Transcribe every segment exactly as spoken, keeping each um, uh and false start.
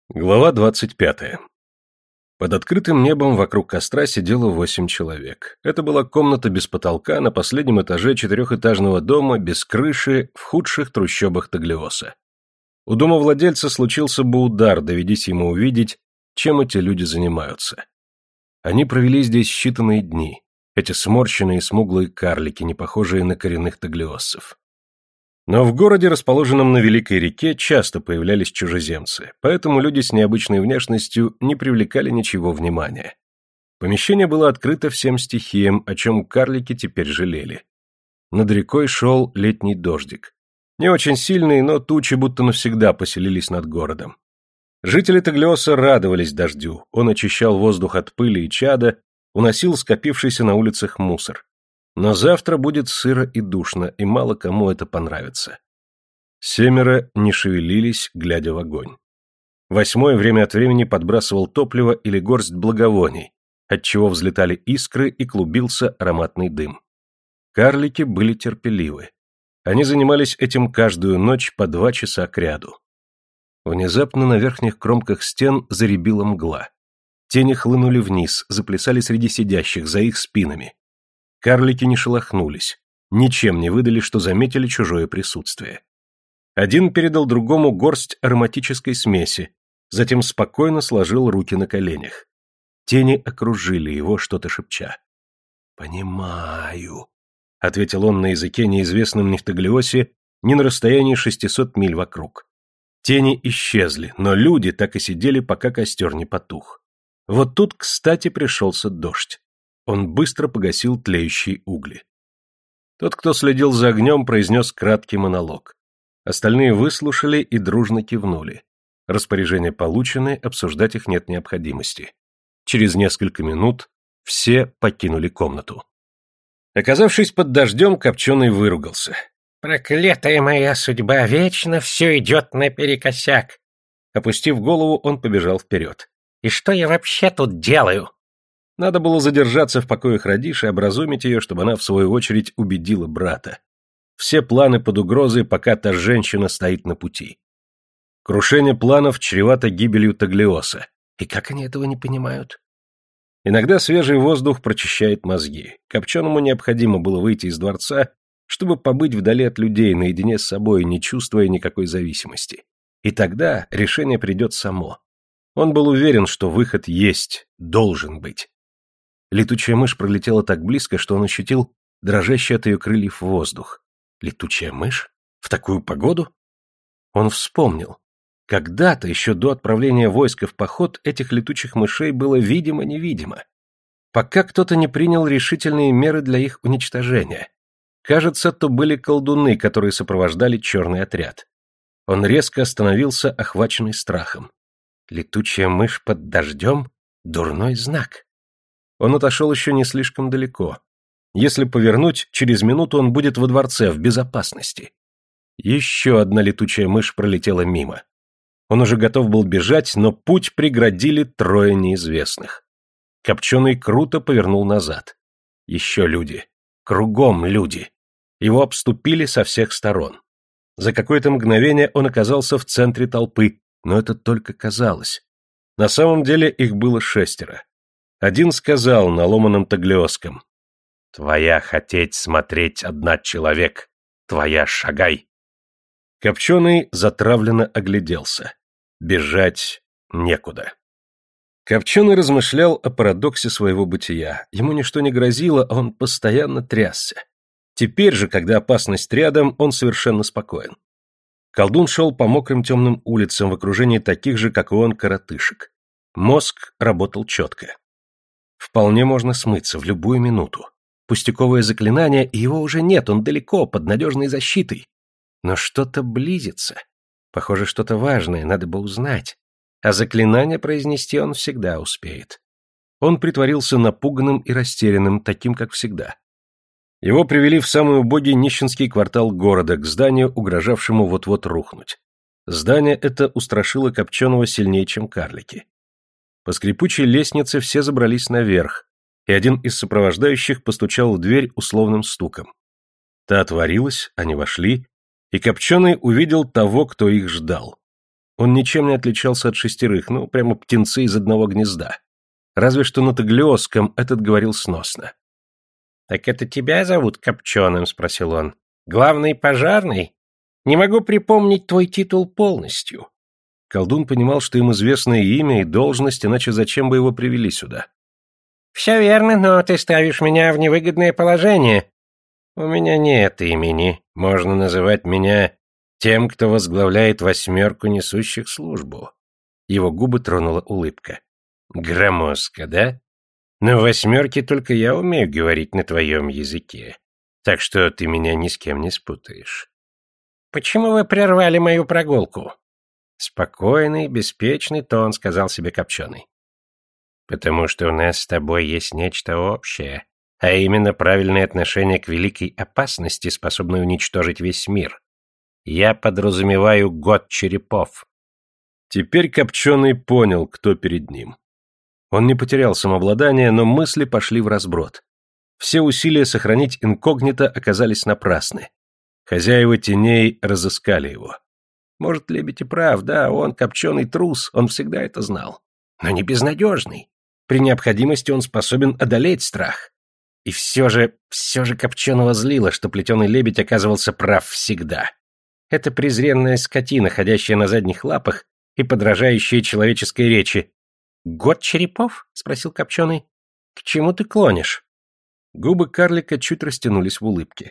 Глава двадцать пятая. Под открытым небом вокруг костра сидело восемь человек. Это была комната без потолка на последнем этаже четырехэтажного дома, без крыши, в худших трущобах Таглиоса. У домовладельца случился бы удар, доведись ему увидеть, чем эти люди занимаются. Они провели здесь считанные дни, эти сморщенные смуглые карлики, не похожие на коренных таглиоссов. Но в городе, расположенном на Великой реке, часто появлялись чужеземцы, поэтому люди с необычной внешностью не привлекали ничего внимания. Помещение было открыто всем стихиям, о чем карлики теперь жалели. Над рекой шел летний дождик. Не очень сильный, но тучи будто навсегда поселились над городом. Жители Таглиоса радовались дождю, он очищал воздух от пыли и чада, уносил скопившийся на улицах мусор. Но завтра будет сыро и душно, и мало кому это понравится. Семеро не шевелились, глядя в огонь. Восьмой время от времени подбрасывал топливо или горсть благовоний, отчего взлетали искры и клубился ароматный дым. Карлики были терпеливы. Они занимались этим каждую ночь по два часа кряду. Внезапно на верхних кромках стен зарябила мгла. Тени хлынули вниз, заплясали среди сидящих, за их спинами. Карлики не шелохнулись, ничем не выдали, что заметили чужое присутствие. Один передал другому горсть ароматической смеси, затем спокойно сложил руки на коленях. Тени окружили его, что-то шепча. «Понимаю», — ответил он на языке, неизвестном ни в Таглиосе, ни на расстоянии шестисот миль вокруг. Тени исчезли, но люди так и сидели, пока костер не потух. Вот тут, кстати, пришелся дождь. Он быстро погасил тлеющие угли. Тот, кто следил за огнем, произнес краткий монолог. Остальные выслушали и дружно кивнули. Распоряжения получены, обсуждать их нет необходимости. Через несколько минут все покинули комнату. Оказавшись под дождем, Копченый выругался. «Проклятая моя судьба, вечно все идет наперекосяк!» Опустив голову, он побежал вперед. «И что я вообще тут делаю?» Надо было задержаться в покоях Радиш и образумить ее, чтобы она, в свою очередь, убедила брата. Все планы под угрозой, пока та женщина стоит на пути. Крушение планов чревато гибелью Таглиоса. И как они этого не понимают? Иногда свежий воздух прочищает мозги. Копченому необходимо было выйти из дворца, чтобы побыть вдали от людей, наедине с собой, не чувствуя никакой зависимости. И тогда решение придет само. Он был уверен, что выход есть, должен быть. Летучая мышь пролетела так близко, что он ощутил дрожащий от ее крыльев воздух. Летучая мышь? В такую погоду? Он вспомнил. Когда-то, еще до отправления войска в поход, этих летучих мышей было видимо-невидимо. Пока кто-то не принял решительные меры для их уничтожения. Кажется, то были колдуны, которые сопровождали черный отряд. Он резко остановился, охваченный страхом. Летучая мышь под дождем — дурной знак. Он отошел еще не слишком далеко. Если повернуть, через минуту он будет во дворце, в безопасности. Еще одна летучая мышь пролетела мимо. Он уже готов был бежать, но путь преградили трое неизвестных. Копченый круто повернул назад. Еще люди. Кругом люди. Его обступили со всех сторон. За какое-то мгновение он оказался в центре толпы, но это только казалось. На самом деле их было шестеро. Один сказал на ломаном таглиосском: «Твоя хотеть смотреть одна человек, твоя шагай». Копченый затравленно огляделся. Бежать некуда. Копченый размышлял о парадоксе своего бытия. Ему ничто не грозило, а он постоянно трясся. Теперь же, когда опасность рядом, он совершенно спокоен. Колдун шел по мокрым темным улицам в окружении таких же, как и он, коротышек. Мозг работал четко. Вполне можно смыться в любую минуту. Пустяковое заклинание, и его уже нет, он далеко, под надежной защитой. Но что-то близится. Похоже, что-то важное, надо бы узнать. А заклинание произнести он всегда успеет. Он притворился напуганным и растерянным, таким, как всегда. Его привели в самый убогий нищенский квартал города, к зданию, угрожавшему вот-вот рухнуть. Здание это устрашило Копченого сильнее, чем карлики. По скрипучей лестнице все забрались наверх, и один из сопровождающих постучал в дверь условным стуком. Та отворилась, они вошли, и Копченый увидел того, кто их ждал. Он ничем не отличался от шестерых, ну, прямо птенцы из одного гнезда. Разве что на таглиосском этот говорил сносно. «Так это тебя зовут Копченым?» — спросил он. «Главный пожарный? Не могу припомнить твой титул полностью». Колдун понимал, что им известно и имя, и должность, иначе зачем бы его привели сюда? «Все верно, но ты ставишь меня в невыгодное положение. У меня нет имени. Можно называть меня тем, кто возглавляет восьмерку несущих службу». Его губы тронула улыбка. «Громоздко, да? Но в восьмерке только я умею говорить на твоем языке, так что ты меня ни с кем не спутаешь». «Почему вы прервали мою прогулку?» «Спокойный, беспечный тон», — сказал себе Копченый. «Потому что у нас с тобой есть нечто общее, а именно правильное отношение к великой опасности, способной уничтожить весь мир. Я подразумеваю год черепов». Теперь Копченый понял, кто перед ним. Он не потерял самообладание, но мысли пошли вразброд. Все усилия сохранить инкогнито оказались напрасны. Хозяева теней разыскали его. Может, Лебедь и прав, да, он Копченый трус, он всегда это знал. Но не безнадежный. При необходимости он способен одолеть страх. И все же, все же Копченого злило, что плетеный лебедь оказывался прав всегда. Это презренная скотина, ходящая на задних лапах и подражающая человеческой речи. «Год черепов?» — спросил Копченый. «К чему ты клонишь?» Губы карлика чуть растянулись в улыбке.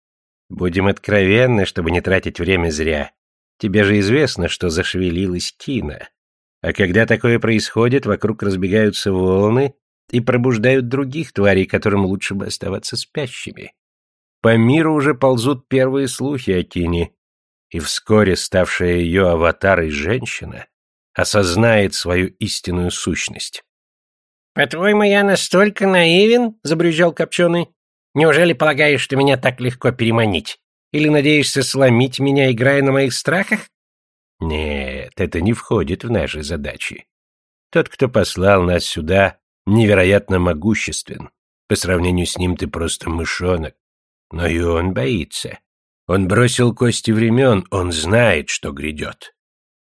«Будем откровенны, чтобы не тратить время зря. Тебе же известно, что зашевелилась Кина. А когда такое происходит, вокруг разбегаются волны и пробуждают других тварей, которым лучше бы оставаться спящими. По миру уже ползут первые слухи о Кине, и вскоре ставшая ее аватарой женщина осознает свою истинную сущность». «По-твоему, я настолько наивен?» — забрюзжал Копченый. «Неужели полагаешь, что меня так легко переманить? Или надеешься сломить меня, играя на моих страхах?» «Нет, это не входит в наши задачи. Тот, кто послал нас сюда, невероятно могуществен. По сравнению с ним ты просто мышонок. Но и он боится. Он бросил кости времен, он знает, что грядет.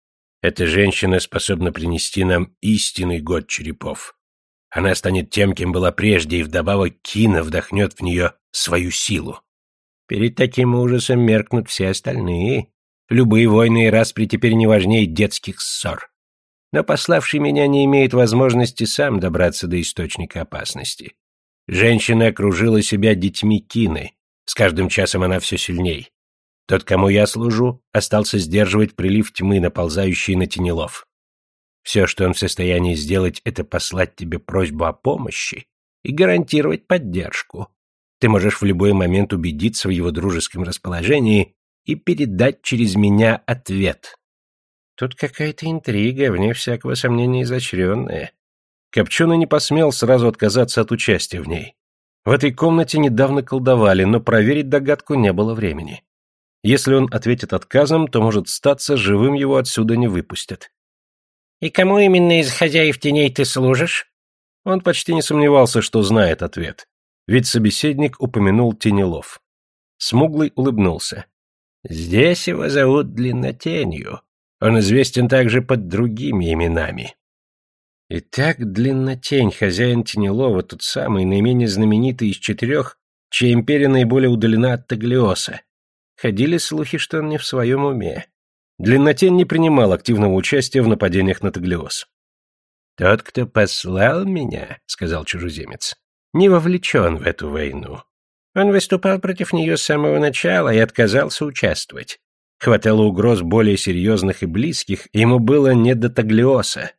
Эта женщина способна принести нам истинный год черепов. Она станет тем, кем была прежде, и вдобавок Кина вдохнет в нее свою силу. Перед таким ужасом меркнут все остальные. Любые войны и распри теперь не важнее детских ссор. Но пославший меня не имеет возможности сам добраться до источника опасности. Женщина окружила себя детьми Кины. С каждым часом она все сильней. Тот, кому я служу, остался сдерживать прилив тьмы, наползающий на Тенелов. Все, что он в состоянии сделать, это послать тебе просьбу о помощи и гарантировать поддержку. Ты можешь в любой момент убедиться в его дружеском расположении и передать через меня ответ. Тут какая-то интрига, вне всякого сомнения изощренная. Копченый не посмел сразу отказаться от участия в ней. В этой комнате недавно колдовали, но проверить догадку не было времени. Если он ответит отказом, то, может статься, живым его отсюда не выпустят. «И кому именно из хозяев теней ты служишь?» Он почти не сомневался, что знает ответ, ведь собеседник упомянул Тенелов. Смуглый улыбнулся. «Здесь его зовут Длиннотенью. Он известен также под другими именами». Итак, Длиннотень, хозяин Тенелова, тот самый, наименее знаменитый из четырех, чья империя наиболее удалена от Таглиоса. Ходили слухи, что он не в своем уме. Длиннотень не принимал активного участия в нападениях на Таглиос. «Тот, кто послал меня, — сказал чужеземец, — не вовлечен в эту войну. Он выступал против нее с самого начала и отказался участвовать. Хватало угроз более серьезных и близких, и ему было не до Таглиоса.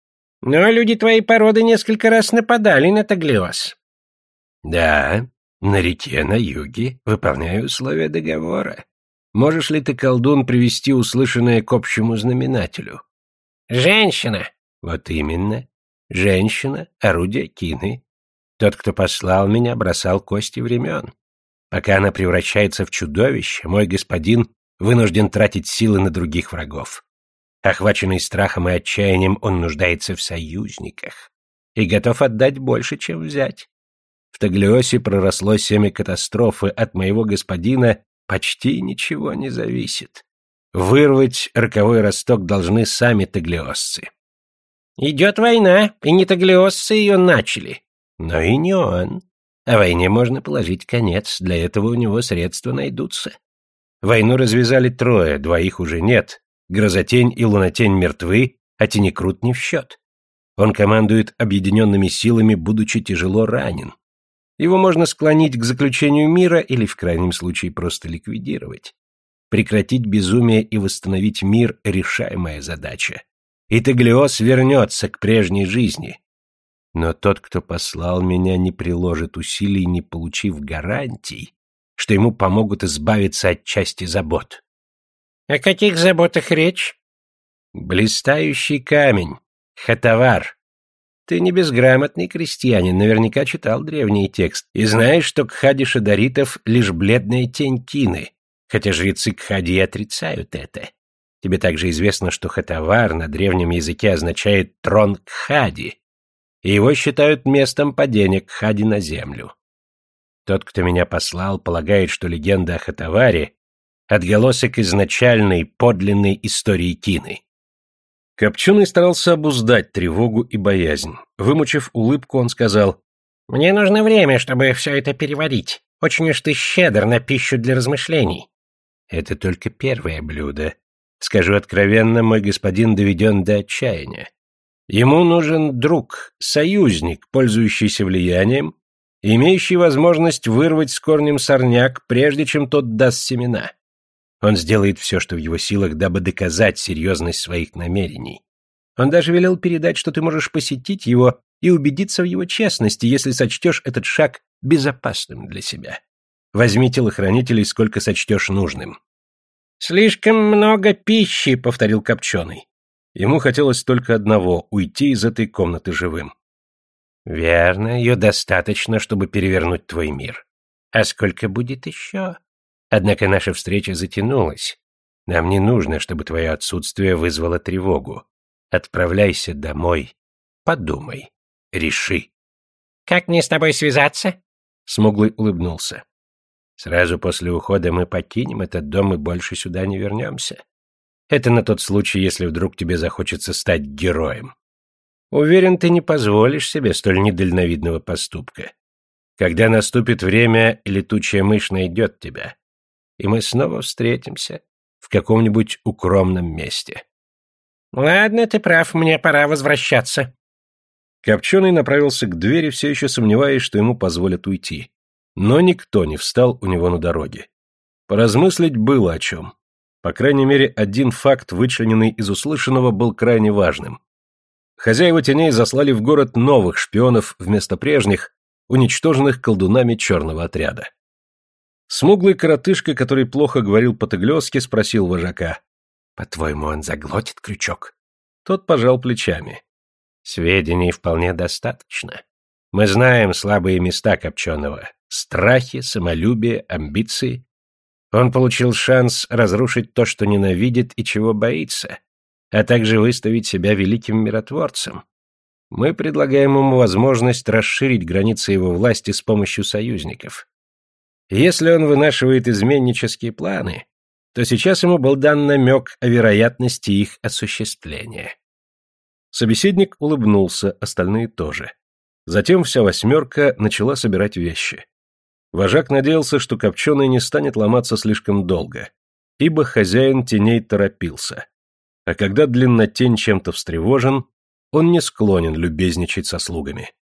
Но люди твоей породы несколько раз нападали на Таглиос». «Да, на реке на юге, выполняя условия договора. Можешь ли ты, колдун, привести услышанное к общему знаменателю?» «Женщина». «Вот именно. Женщина, орудие Кины. Тот, кто послал меня, бросал кости времен. Пока она превращается в чудовище, мой господин вынужден тратить силы на других врагов. Охваченный страхом и отчаянием, он нуждается в союзниках и готов отдать больше, чем взять. В Таглиосе проросло семя катастрофы, от моего господина почти ничего не зависит. Вырвать роковой росток должны сами таглиосцы. Идет война, и не таглиосцы ее начали. Но и не он. А войне можно положить конец, для этого у него средства найдутся. Войну развязали трое, двоих уже нет. Грозотень и Лунатень мертвы, а Тенекрут не в счет. Он командует объединенными силами, будучи тяжело ранен. Его можно склонить к заключению мира или, в крайнем случае, просто ликвидировать. Прекратить безумие и восстановить мир — решаемая задача. И Таглиос вернется к прежней жизни. Но тот, кто послал меня, не приложит усилий, не получив гарантий, что ему помогут избавиться от части забот. О каких заботах речь? Блистающий камень. Хатавар. Ты не безграмотный крестьянин, наверняка читал древний текст, и знаешь, что Кхади шадаритов — лишь бледная тень Кины, хотя жрецы Кхади и отрицают это. Тебе также известно, что Хатавар на древнем языке означает «трон Кхади», и его считают местом падения Кхади на землю. Тот, кто меня послал, полагает, что легенда о Хатаваре — отголосок изначальной, подлинной истории Кины. Копченый старался обуздать тревогу и боязнь. Вымучив улыбку, он сказал: «Мне нужно время, чтобы все это переварить. Очень уж ты щедр на пищу для размышлений». «Это только первое блюдо. Скажу откровенно, мой господин доведен до отчаяния. Ему нужен друг, союзник, пользующийся влиянием, имеющий возможность вырвать с корнем сорняк, прежде чем тот даст семена. Он сделает все, что в его силах, дабы доказать серьезность своих намерений. Он даже велел передать, что ты можешь посетить его и убедиться в его честности, если сочтешь этот шаг безопасным для себя. Возьми телохранителей, сколько сочтешь нужным». «Слишком много пищи», — повторил Копченый. Ему хотелось только одного — уйти из этой комнаты живым. «Верно, ее достаточно, чтобы перевернуть твой мир. А сколько будет еще? Однако наша встреча затянулась. Нам не нужно, чтобы твое отсутствие вызвало тревогу. Отправляйся домой, подумай, реши». «Как мне с тобой связаться?» Смуглый улыбнулся. «Сразу после ухода мы покинем этот дом и больше сюда не вернемся. Это на тот случай, если вдруг тебе захочется стать героем. Уверен, ты не позволишь себе столь недальновидного поступка. Когда наступит время, летучая мышь найдет тебя, и мы снова встретимся в каком-нибудь укромном месте». «Ладно, ты прав, мне пора возвращаться». Копченый направился к двери, все еще сомневаясь, что ему позволят уйти. Но никто не встал у него на дороге. Поразмыслить было о чем. По крайней мере, один факт, вычлененный из услышанного, был крайне важным. Хозяева теней заслали в город новых шпионов вместо прежних, уничтоженных колдунами черного отряда. Смуглый коротышка, который плохо говорил по-таглёски, спросил вожака: «По-твоему, он заглотит крючок?» Тот пожал плечами. «Сведений вполне достаточно. Мы знаем слабые места Копченого: страхи, самолюбие, амбиции. Он получил шанс разрушить то, что ненавидит и чего боится, а также выставить себя великим миротворцем. Мы предлагаем ему возможность расширить границы его власти с помощью союзников. Если он вынашивает изменнические планы, то сейчас ему был дан намек о вероятности их осуществления». Собеседник улыбнулся, остальные тоже. Затем вся восьмерка начала собирать вещи. Вожак надеялся, что Копченый не станет ломаться слишком долго, ибо хозяин теней торопился. А когда Длиннотень чем-то встревожен, он не склонен любезничать со слугами.